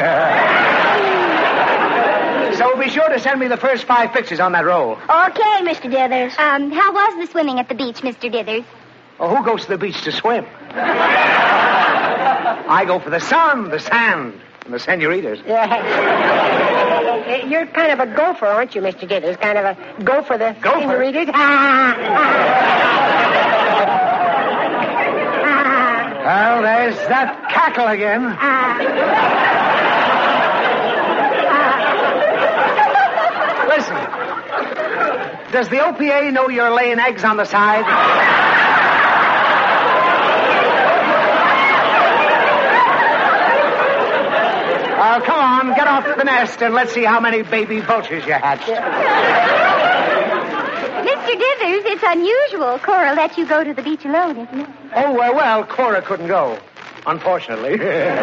So be sure to send me the first 5 pictures on that roll. Okay, Mr. Dithers. How was the swimming at the beach, Mr. Dithers? Oh, who goes to the beach to swim? I go for the sun, the sand, and the senoritas. You're kind of a gopher, aren't you, Mr. Dithers? Kind of a gopher the senoritas. Well, there's that cackle again. Listen, does the OPA know you're laying eggs on the side? Come on, get off to the nest and let's see how many baby vultures you hatched. Mr. Dithers, it's unusual Cora let you go to the beach alone, isn't it? Oh, well, Cora couldn't go, unfortunately.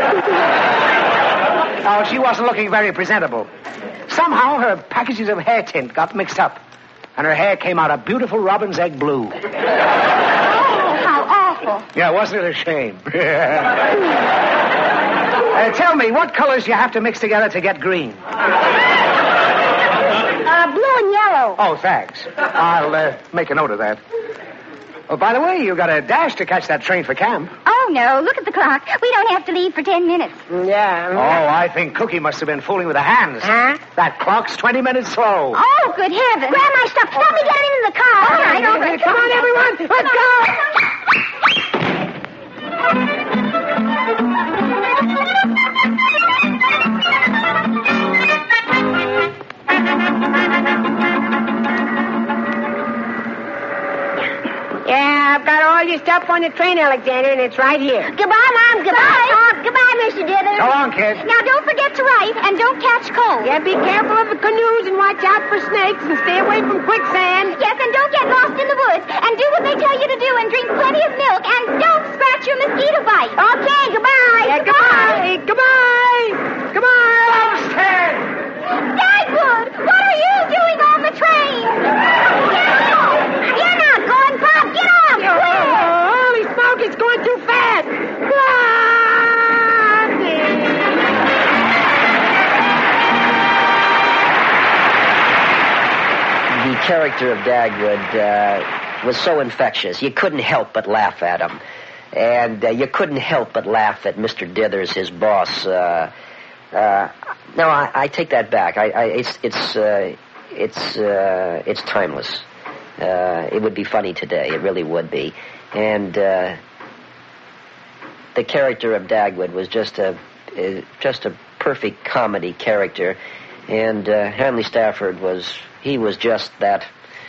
Oh, she wasn't looking very presentable. Somehow her packages of hair tint got mixed up, and her hair came out a beautiful robin's egg blue. Oh, how awful. Yeah, wasn't it a shame? Tell me, what colors you have to mix together to get green? Blue and yellow. Oh, thanks. I'll make a note of that. Oh, by the way, you got a dash to catch that train for camp. Oh, no. Look at the clock. We don't have to leave for 10 minutes. Yeah. Oh, I think Cookie must have been fooling with the hands. Huh? That clock's 20 minutes slow. Oh, good heavens. Grab my stuff. Let me get it into the car. All right, all right. Come on, everyone. Let's go. Yeah, I've got all your stuff on the train, Alexander, and it's right here. Goodbye, Mom. Goodbye, Pop. Goodbye, Mr. Dithers. So long, kid. Now, don't forget to write, and don't catch cold. Yeah, be careful of the canoes and watch out for snakes and stay away from quicksand. Yes, and don't get lost in the woods, and do what they tell you to do, and drink plenty of milk, and don't scratch your mosquito bite. Okay, goodbye. Yeah, goodbye. Goodbye. Goodbye. Bumstead! Dagwood, what are you doing on the train? You're not going, Pop. Get off. Holy smoke, it's going too fast. The character of Dagwood was so infectious. You couldn't help but laugh at him. And you couldn't help but laugh at Mr. Dithers, his boss. No, I take that back. it's timeless. It would be funny today. It really would be. And the character of Dagwood was just a perfect comedy character. And Hanley Stafford was just that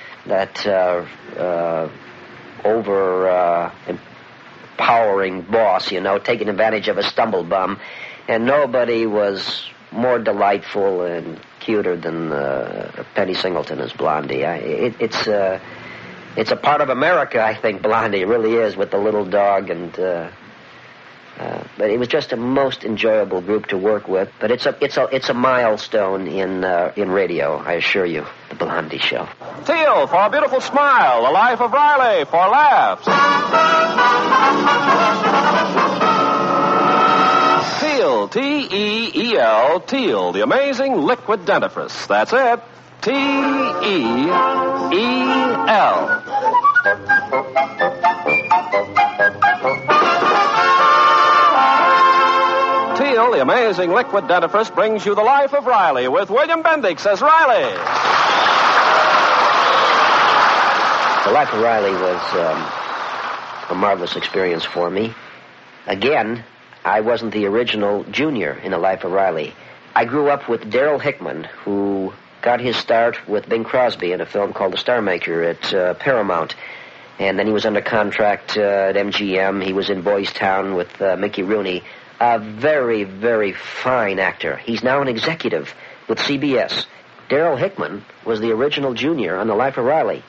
empowering boss, taking advantage of a stumblebum. And nobody was more delightful and cuter than Penny Singleton as Blondie. It's a part of America, I think, Blondie. It really is, with the little dog. And but it was just a most enjoyable group to work with. But it's a milestone in radio, I assure you, the Blondie Show. Teal for a beautiful smile, The Life of Riley for laughs. Teal, T-E-E-L, Teal, the amazing liquid dentifrice. That's it, T-E-E-L. Teal, the amazing liquid dentifrice, brings you The Life of Riley with William Bendix as Riley. The Life of Riley was a marvelous experience for me. Again, I wasn't the original Junior in The Life of Riley. I grew up with Darryl Hickman, who got his start with Bing Crosby in a film called The Star Maker at Paramount. And then he was under contract at MGM. He was in Boys Town with Mickey Rooney. A very, very fine actor. He's now an executive with CBS. Darryl Hickman was the original Junior on The Life of Riley.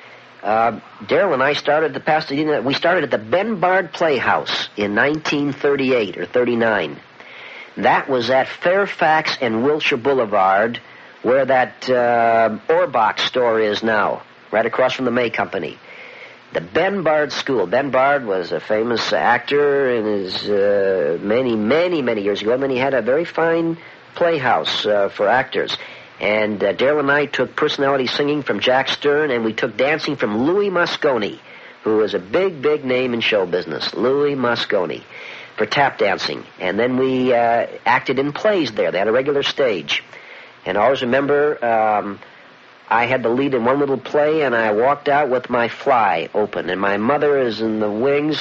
Darryl and I started the Pasadena. We started at the Ben Bard Playhouse in 1938 or 39. That was at Fairfax and Wilshire Boulevard, where that Orbach store is now, right across from the May Company. The Ben Bard School. Ben Bard was a famous actor in his many, many, many years ago, and then he had a very fine playhouse for actors. And Darryl and I took personality singing from Jack Stern, and we took dancing from Louis Mosconi, who was a big, big name in show business. Louis Mosconi, for tap dancing. And then we acted in plays there. They had a regular stage. And I always remember I had the lead in one little play, and I walked out with my fly open. And my mother is in the wings,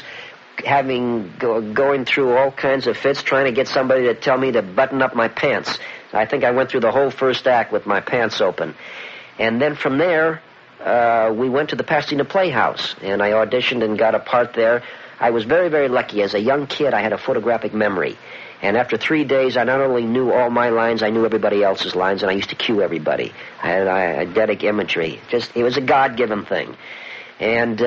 going through all kinds of fits, trying to get somebody to tell me to button up my pants. I think I went through the whole first act with my pants open. And then from there, we went to the Pasadena Playhouse, and I auditioned and got a part there. I was very, very lucky. As a young kid, I had a photographic memory. And after 3 days, I not only knew all my lines, I knew everybody else's lines, and I used to cue everybody. I had eidetic imagery. It was a God-given thing. And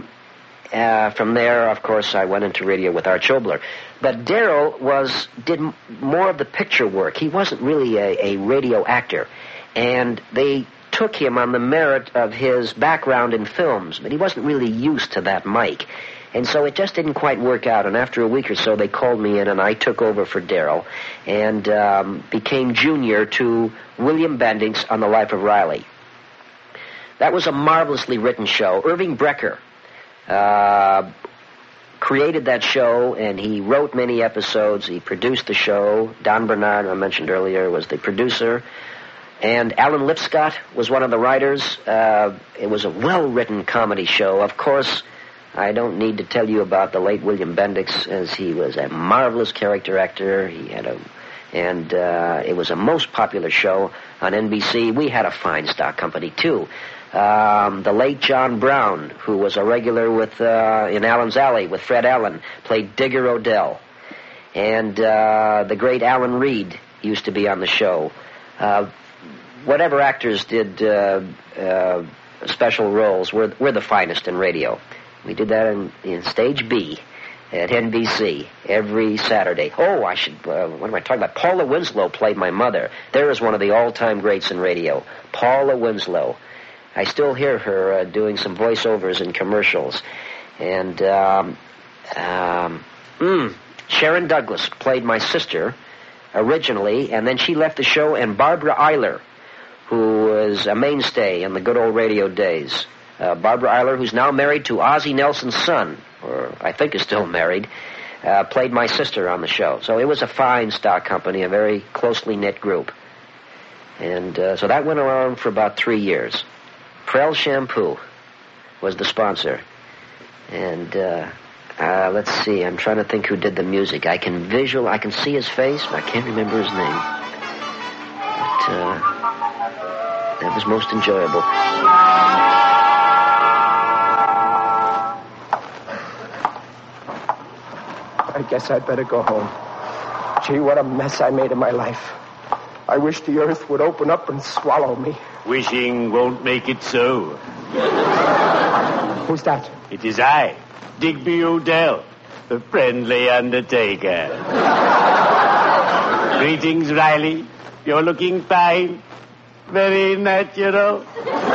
from there, of course, I went into radio with Art Schobler. But Darryl did more of the picture work. He wasn't really a radio actor. And they took him on the merit of his background in films, but he wasn't really used to that mic. And so it just didn't quite work out. And after a week or so, they called me in, and I took over for Darryl and became Junior to William Bendix on The Life of Riley. That was a marvelously written show. Irving Brecker created that show, and he wrote many episodes. He produced the show. Don Bernard, I mentioned earlier, was the producer. And Alan Lipscott was one of the writers. It was a well-written comedy show. Of course, I don't need to tell you about the late William Bendix, as he was a marvelous character actor. It was a most popular show on NBC. We had a fine stock company, too. The late John Brown, who was a regular in Allen's Alley with Fred Allen, played Digger Odell. And the great Alan Reed used to be on the show. Whatever actors did special roles, we're the finest in radio. We did that in Stage B at NBC every Saturday. Oh, what am I talking about? Paula Winslow played my mother. There is one of the all-time greats in radio, Paula Winslow. I still hear her doing some voiceovers in commercials. And Sharon Douglas played my sister originally, and then she left the show, and Barbara Eiler, who was a mainstay in the good old radio days. Barbara Eiler, who's now married to Ozzie Nelson's son, or I think is still married, played my sister on the show. So it was a fine stock company, a very closely knit group. And so that went around for about 3 years. Prell Shampoo was the sponsor. And let's see, I'm trying to think who did the music. I can see his face, but I can't remember his name. But that was most enjoyable. I guess I'd better go home. Gee, what a mess I made of my life. I wish the earth would open up and swallow me. Wishing won't make it so. Who's that? It is I, Digby Odell, the friendly undertaker. Greetings, Riley. You're looking fine. Very natural.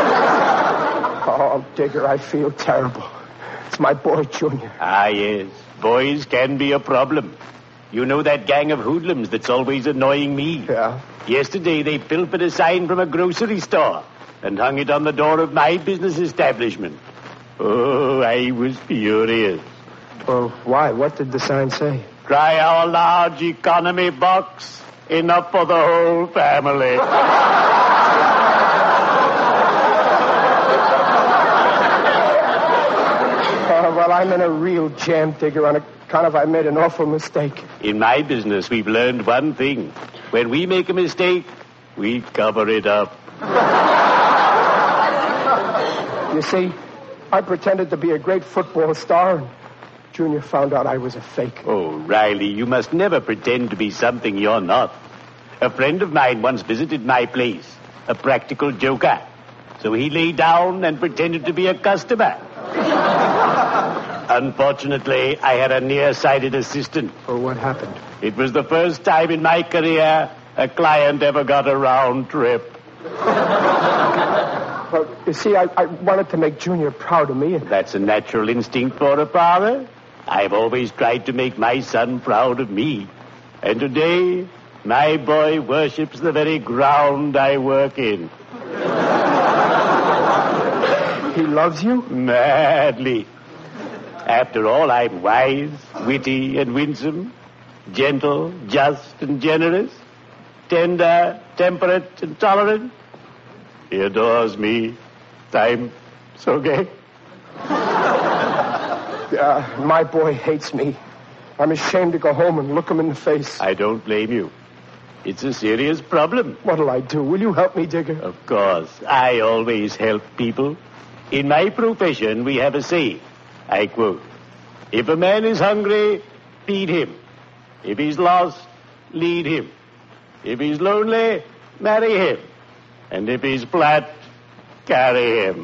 Oh, Digger, I feel terrible. It's my boy, Junior. Ah, yes. Boys can be a problem. You know that gang of hoodlums that's always annoying me? Yeah. Yesterday, they pilfered a sign from a grocery store and hung it on the door of my business establishment. Oh, I was furious. Well, why? What did the sign say? Try our large economy box. Enough for the whole family. Well, I'm in a real jam, Digger, on account of I made an awful mistake. In my business, we've learned one thing. When we make a mistake, we cover it up. You see, I pretended to be a great football star, and Junior found out I was a fake. Oh, Riley, you must never pretend to be something you're not. A friend of mine once visited my place, a practical joker. So he lay down and pretended to be a customer. Unfortunately, I had a nearsighted assistant. Oh, what happened? It was the first time in my career a client ever got a round trip. Well, you see, I wanted to make Junior proud of me. That's a natural instinct for a father. I've always tried to make my son proud of me. And today, my boy worships the very ground I work in. He loves you? Madly. After all, I'm wise, witty, and winsome, gentle, just, and generous, tender, temperate, and tolerant. He adores me. I'm so gay. My boy hates me. I'm ashamed to go home and look him in the face. I don't blame you. It's a serious problem. What'll I do? Will you help me, Digger? Of course. I always help people. In my profession, we have a saying. I quote, "If a man is hungry, feed him. If he's lost, lead him. If he's lonely, marry him. And if he's flat, carry him."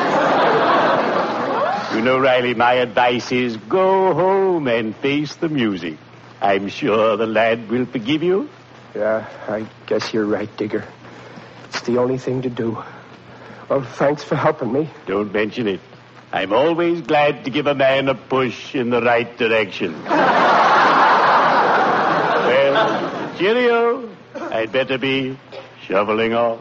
You know, Riley, my advice is go home and face the music. I'm sure the lad will forgive you. Yeah, I guess you're right, Digger. It's the only thing to do. Well, thanks for helping me. Don't mention it. I'm always glad to give a man a push in the right direction. Well, cheerio. I'd better be shoveling off.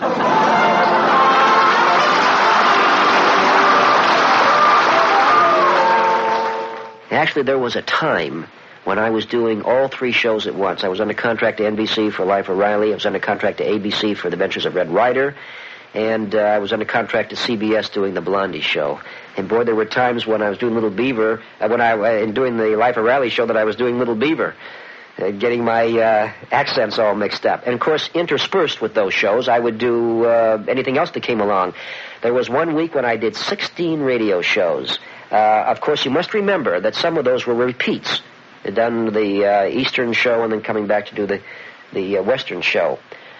Actually, there was a time when I was doing all 3 shows at once. I was under contract to NBC for Life of Riley. I was under contract to ABC for The Adventures of Red Ryder. And I was under contract to CBS doing the Blondie show. And boy, there were times when I was doing Little Beaver, doing the Life of Riley show that I was doing Little Beaver, getting my accents all mixed up. And of course, interspersed with those shows, I would do anything else that came along. There was one week when I did 16 radio shows. Of course, you must remember that some of those were repeats. They'd done the Eastern show and then coming back to do the Western show.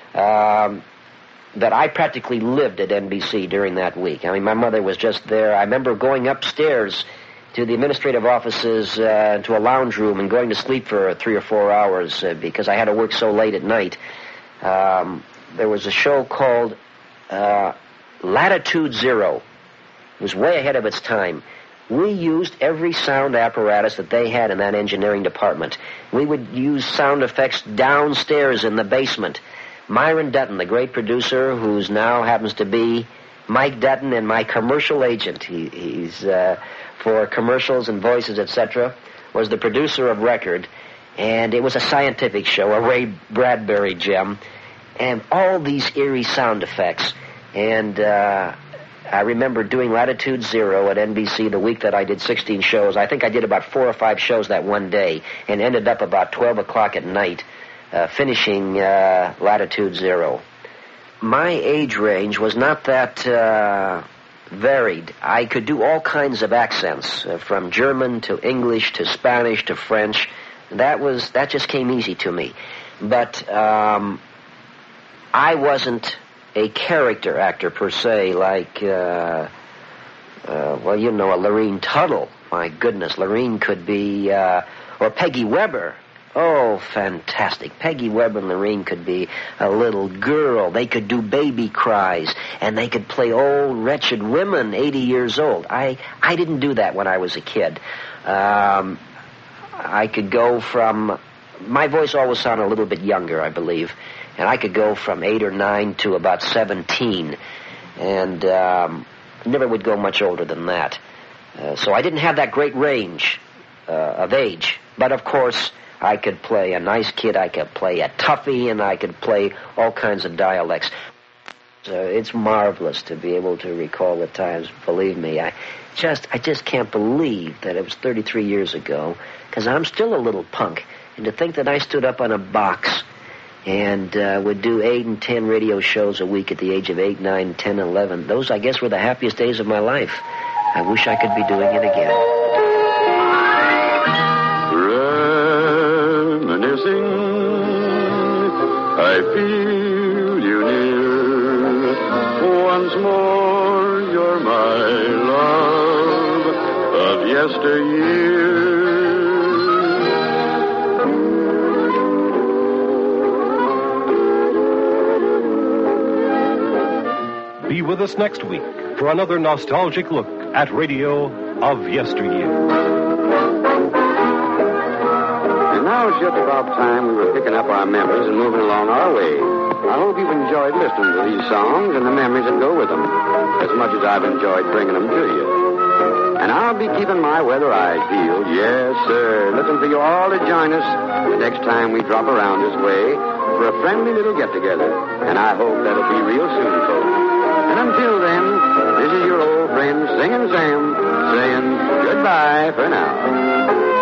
That I practically lived at NBC during that week. I mean, my mother was just there. I remember going upstairs to the administrative offices, to a lounge room, and going to sleep for 3 or 4 hours because I had to work so late at night. There was a show called Latitude Zero. It was way ahead of its time. We used every sound apparatus that they had in that engineering department. We would use sound effects downstairs in the basement. Myron Dutton, the great producer, who's now happens to be Mike Dutton and my commercial agent. He's for commercials and voices, etc., was the producer of record. And it was a scientific show, a Ray Bradbury gem. and all these eerie sound effects. And I remember doing Latitude Zero at NBC the week that I did 16 shows. I think I did about 4 or 5 shows that one day and ended up about 12 o'clock at night finishing Latitude Zero. My age range was not that varied. I could do all kinds of accents, from German to English to Spanish to French. That just came easy to me. But I wasn't a character actor per se, like, a Lorene Tuttle. My goodness, Lorene could be, or Peggy Webber. Oh, fantastic. Peggy Webber and Lorene could be a little girl. They could do baby cries, and they could play old, wretched women, 80 years old. I didn't do that when I was a kid. I could go from... My voice always sounded a little bit younger, I believe, and I could go from 8 or 9 to about 17, and never would go much older than that. So I didn't have that great range of age, but of course... I could play a nice kid, I could play a toughie, and I could play all kinds of dialects. It's marvelous to be able to recall the times. Believe me, I just can't believe that it was 33 years ago, because I'm still a little punk. And to think that I stood up on a box and would do 8 and 10 radio shows a week at the age of 8, 9, 10, 11, those, I guess, were the happiest days of my life. I wish I could be doing it again. Reminiscing, I feel you near. Once more, you're my love of yesteryear. Be with us next week for another nostalgic look at radio of yesteryear. Now it's just about time we were picking up our memories and moving along our way. I hope you've enjoyed listening to these songs and the memories that go with them, as much as I've enjoyed bringing them to you. And I'll be keeping my weather eyes peeled, yes, sir, looking for you all to join us the next time we drop around this way for a friendly little get-together. And I hope that'll be real soon, folks. And until then, this is your old friend Singin' Sam saying goodbye for now.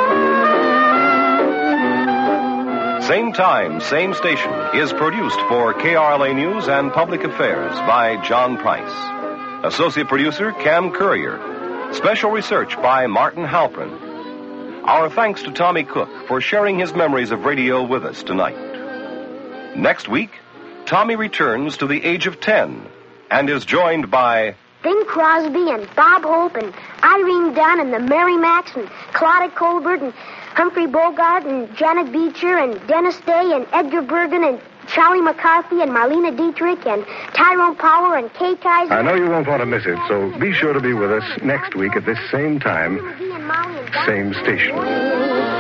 Same time, same station is produced for KRLA News and Public Affairs by John Price. Associate producer Cam Currier. Special research by Martin Halprin. Our thanks to Tommy Cook for sharing his memories of radio with us tonight. Next week, Tommy returns to the age of 10 and is joined by... Bing Crosby and Bob Hope and Irene Dunn and the Merrimacs and Claudia Colbert and Humphrey Bogart and Janet Beecher and Dennis Day and Edgar Bergen and Charlie McCarthy and Marlena Dietrich and Tyrone Power and Kay Kaiser. I know you won't want to miss it, so be sure to be with us next week at this same time, same station.